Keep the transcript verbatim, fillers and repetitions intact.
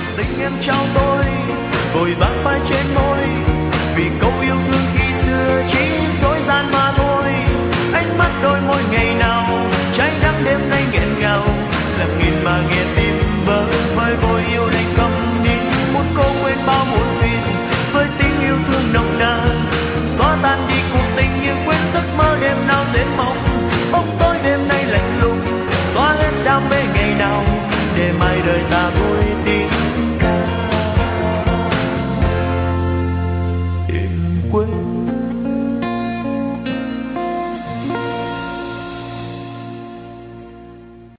tình em trao tôi vội vã phai trên môi, vì câu yêu thương khi xưa chỉ dối gian mà thôi. Ánh mắt đôi môi ngày nào